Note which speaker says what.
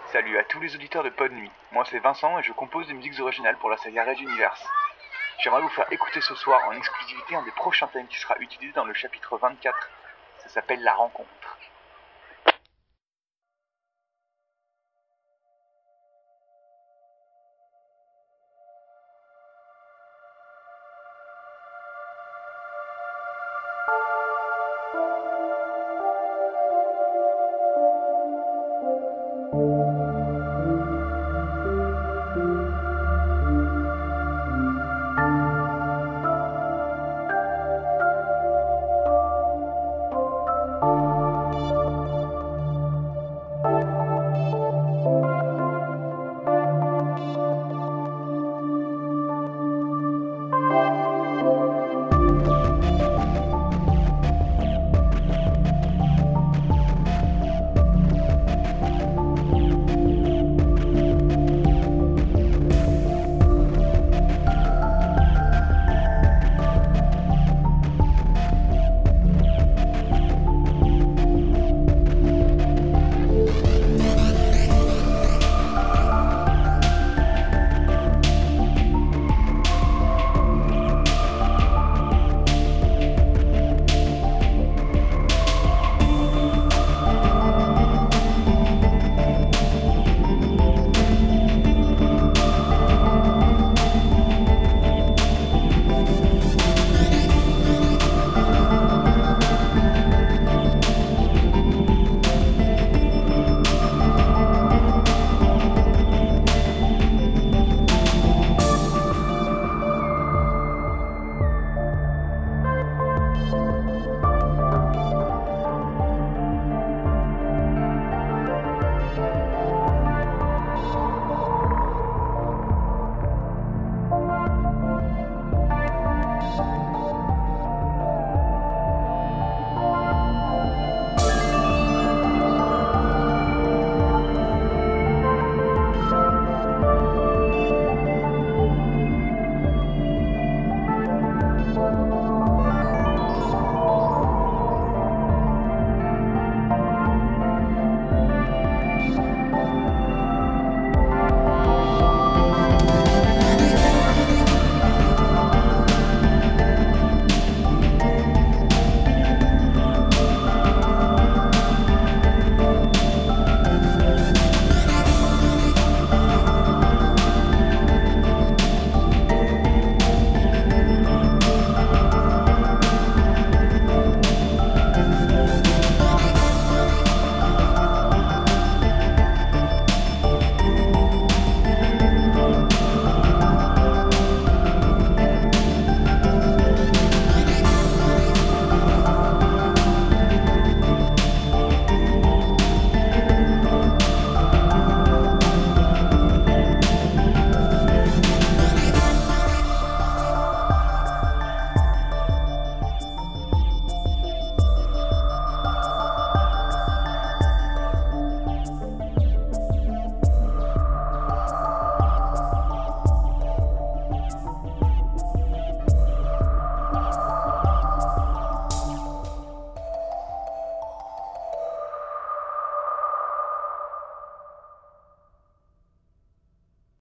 Speaker 1: Salut à tous les auditeurs de Podnuit. Moi c'est Vincent et je compose des musiques originales pour la saga Red Universe. J'aimerais vous faire écouter ce soir en exclusivité un des prochains thèmes qui sera utilisé dans le chapitre 24. Ça s'appelle La Rencontre.